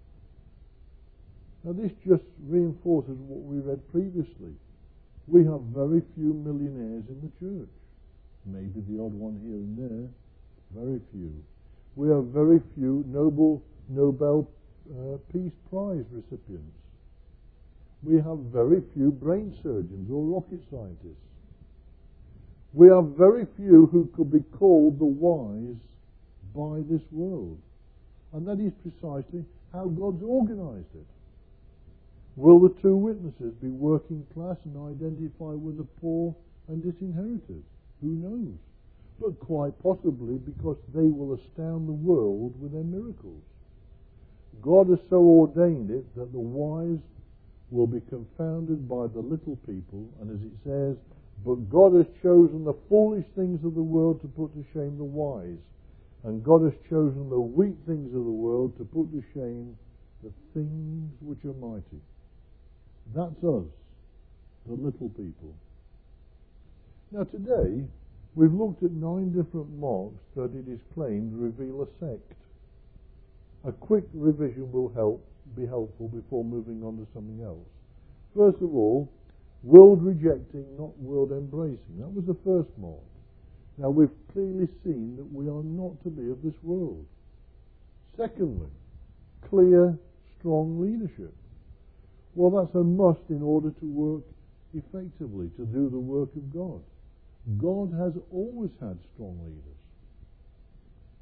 Now this just reinforces what we read previously. We have very few millionaires in the church. Maybe the odd one here and there. Very few. We have very few Nobel Peace Prize recipients. We have very few brain surgeons or rocket scientists. We have very few who could be called the wise by this world. And that is precisely how God's organized it. Will the two witnesses be working class and identify with the poor and disinherited? Who knows? But quite possibly because they will astound the world with their miracles. God has so ordained it that the wise will be confounded by the little people, and as it says, "But God has chosen the foolish things of the world to put to shame the wise, and God has chosen the weak things of the world to put to shame the things which are mighty." That's us, the little people. Now today, we've looked at 9 different marks that it is claimed reveal a sect. A quick revision will be helpful before moving on to something else. First of all, world rejecting, not world embracing. That was the first mark. Now we've clearly seen that we are not to be of this world. Secondly, clear, strong leadership. Well, that's a must in order to work effectively, to do the work of God. God has always had strong leaders.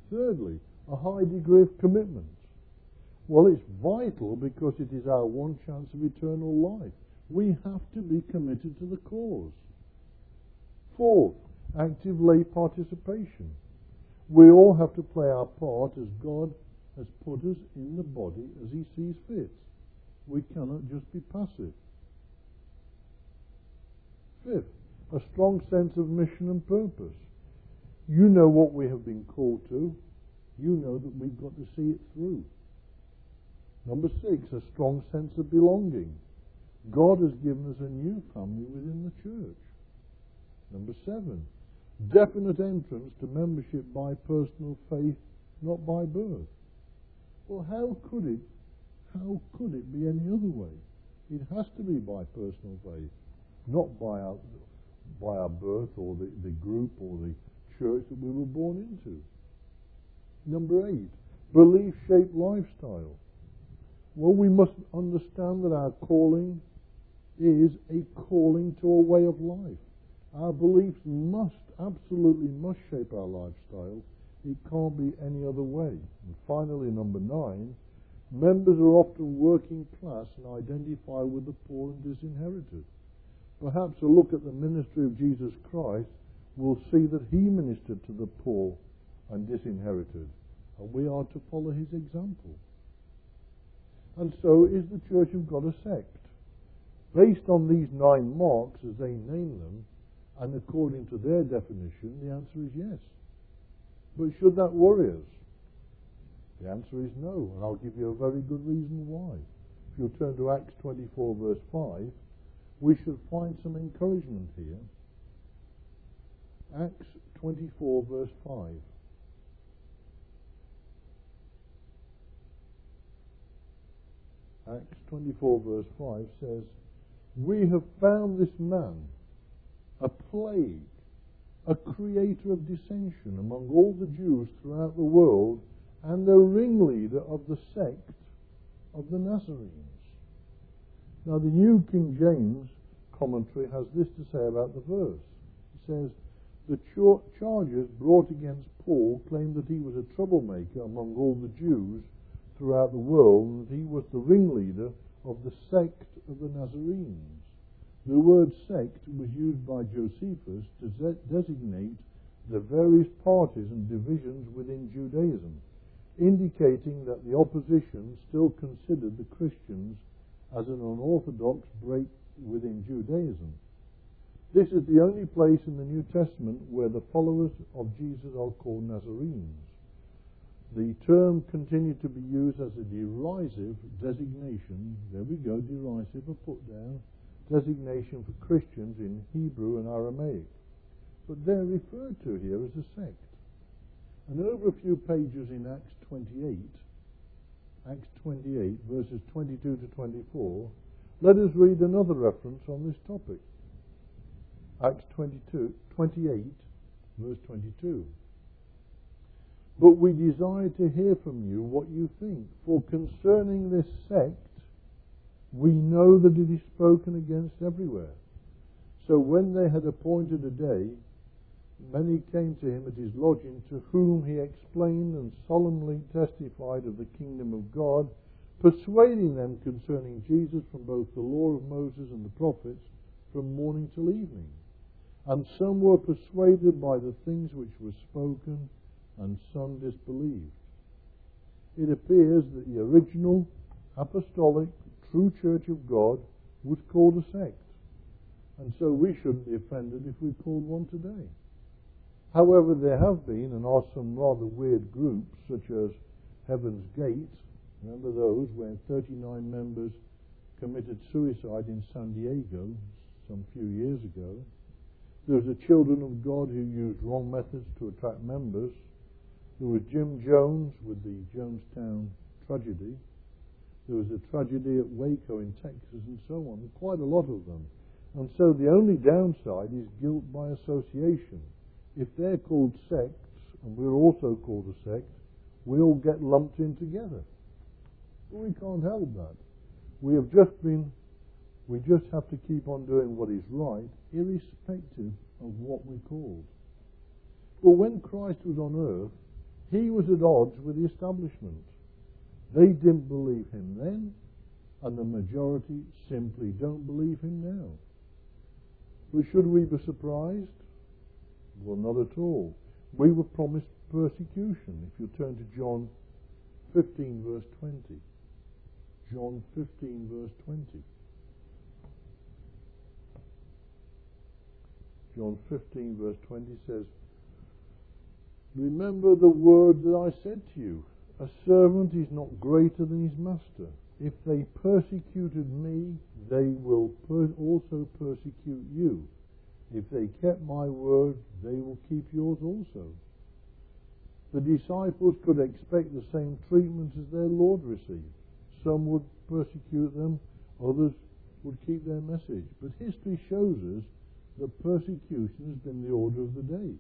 Thirdly, a high degree of commitment. Well, it's vital because it is our one chance of eternal life. We have to be committed to the cause. Fourth, active lay participation. We all have to play our part as God has put us in the body as He sees fit. We cannot just be passive. Fifth, a strong sense of mission and purpose. You know what we have been called to. You know that we've got to see it through. Number 6, a strong sense of belonging. God has given us a new family within the church. Number 7, definite entrance to membership by personal faith, not by birth. Well, how could it be any other way? It has to be by personal faith, not by our birth or the group or the church that we were born into. Number 8, belief-shaped lifestyle. Well, we must understand that our calling is a calling to a way of life. Our beliefs absolutely must shape our lifestyle. It can't be any other way. And finally, number 9, members are often working class and identify with the poor and disinherited. Perhaps a look at the ministry of Jesus Christ will see that He ministered to the poor and disinherited, and we are to follow His example. And so, is the Church of God a sect? Based on these 9 marks as they name them, and according to their definition, the answer is yes. But should that worry us? The answer is no, and I'll give you a very good reason why. If you'll turn to Acts 24 verse 5, we should find some encouragement here. Acts 24 verse 5. Acts 24 verse 5 says, "We have found this man a plague, a creator of dissension among all the Jews throughout the world, and the ringleader of the sect of the Nazarenes." Now the New King James commentary has this to say about the verse. It says, "The charges brought against Paul claim that he was a troublemaker among all the Jews throughout the world, and that he was the ringleader of the sect of the Nazarenes." The word sect was used by Josephus to designate the various parties and divisions within Judaism, indicating that the opposition still considered the Christians as an unorthodox break within Judaism. This is the only place in the New Testament where the followers of Jesus are called Nazarenes. The term continued to be used as a derisive designation, there we go, derisive, a put down, designation for Christians in Hebrew and Aramaic. But they're referred to here as a sect. And over a few pages in Acts 28, verses 22 to 24, let us read another reference on this topic. Acts 28, verse 22. "But we desire to hear from you what you think, for concerning this sect, we know that it is spoken against everywhere. So when they had appointed a day, many came to him at his lodging, to whom he explained and solemnly testified of the kingdom of God, persuading them concerning Jesus from both the law of Moses and the prophets, from morning till evening. And some were persuaded by the things which were spoken, and some disbelieved." It appears that the original apostolic true Church of God was called a sect, and so we shouldn't be offended if we're called one today. However, there have been and are some rather weird groups, such as Heaven's Gate. Remember those, where 39 members committed suicide in San Diego some few years ago. There was the Children of God who used wrong methods to attract members. There was Jim Jones with the Jonestown tragedy. There was a tragedy at Waco in Texas, and so on. Quite a lot of them. And so the only downside is guilt by association. If they're called sects, and we're also called a sect, we all get lumped in together. But we can't help that. We just have to keep on doing what is right, irrespective of what we're called. But when Christ was on earth, he was at odds with the establishment. They didn't believe him then, and the majority simply don't believe him now. But should we be surprised? Well, not at all. We were promised persecution. If you turn to John 15 verse 20. John 15 verse 20. John 15 verse 20 says, remember the word that I said to you, a servant is not greater than his master. If they persecuted me, they will also persecute you. If they kept my word, they will keep yours also. The disciples could expect the same treatment as their Lord received. Some would persecute them, others would keep their message. But history shows us that persecution has been the order of the day.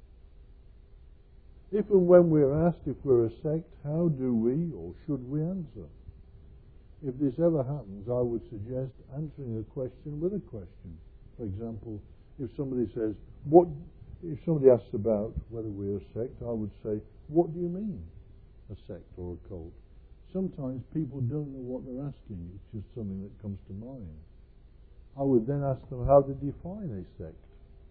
If and when we're asked if we're a sect, how do we or should we answer? If this ever happens, I would suggest answering a question with a question. For example, if somebody says, if somebody asks about whether we're a sect, I would say, what do you mean, a sect or a cult? Sometimes people don't know what they're asking. It's just something that comes to mind. I would then ask them how to define a sect.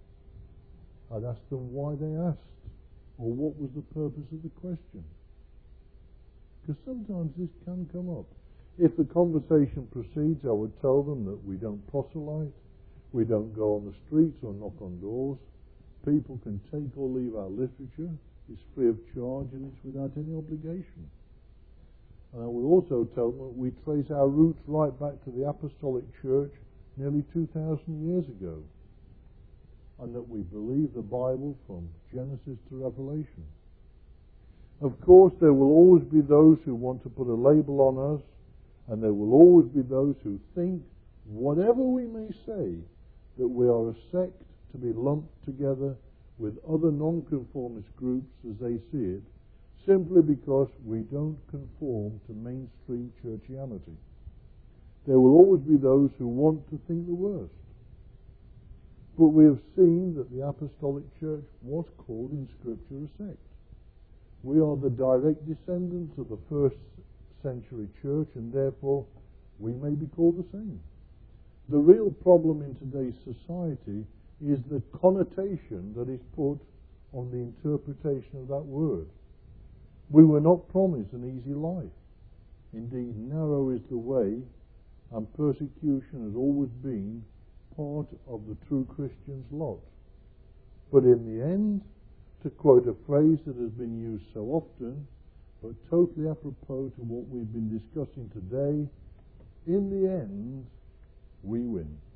I'd ask them why they asked, or what was the purpose of the question. Because sometimes this can come up. If the conversation proceeds, I would tell them that we don't proselyte, we don't go on the streets or knock on doors. People can take or leave our literature. It's free of charge and it's without any obligation. And I will also tell them that we trace our roots right back to the Apostolic Church nearly 2,000 years ago, and that we believe the Bible from Genesis to Revelation. Of course, there will always be those who want to put a label on us, and there will always be those who think, whatever we may say, that we are a sect to be lumped together with other nonconformist groups as they see it, simply because we don't conform to mainstream churchianity. There will always be those who want to think the worst. But we have seen that the Apostolic Church was called in Scripture a sect. We are the direct descendants of the first century church, and therefore we may be called the same. The real problem in today's society is the connotation that is put on the interpretation of that word. We were not promised an easy life. Indeed, narrow is the way, and persecution has always been part of the true Christian's lot. But in the end, to quote a phrase that has been used so often, but totally apropos to what we've been discussing today, in the end, we win.